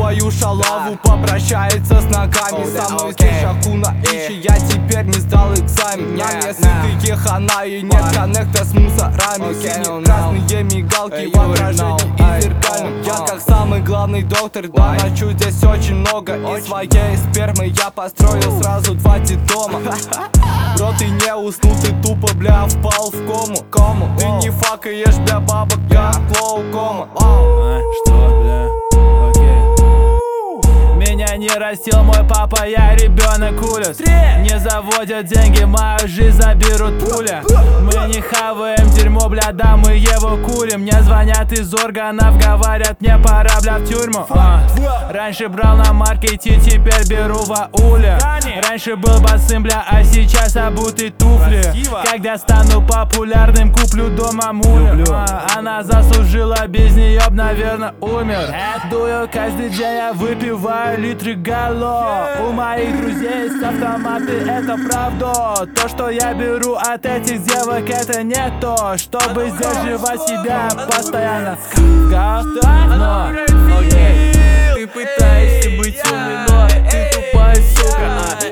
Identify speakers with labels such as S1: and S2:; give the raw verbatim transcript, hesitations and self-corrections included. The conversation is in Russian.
S1: свою шалаву, попрощается с ногами. Со мной здесь Акуна Ичи, я теперь не сдал экзамен. На мне сытые хана и нет коннекта с мусорами. Сине-красные мигалки в отражении и зеркальном. Я как самый главный доктор, да ночу здесь очень много. Из своей спермы я построил сразу два детдома. Бро, ты не уснул, ты тупо, бля, впал в кому. Кому? Ты не факаешь, бля, бабок, я клоукома.
S2: Что, бля? Меня не растил мой папа, я ребенок улиц. Не заводят деньги, мою жизнь заберут пуля. Мы не хаваем дерьмо, бля, да мы его курим. Мне звонят из органов, говорят, мне пора, бля, в тюрьму. а. Раньше брал на маркете, теперь беру в ауле. Раньше был босым, бля, а сейчас обуты туфли. Когда стану популярным, куплю дома мулю. а, Она заслужила, без нее б, наверное, умер. Дую каждый день, я выпиваю литры гало. У моих друзей есть автоматы, это правда. То, что я беру от этих девок, это не то, чтобы сдерживать себя постоянно. Но, окей. Ты пытаешься быть умной, но ты тупая сука.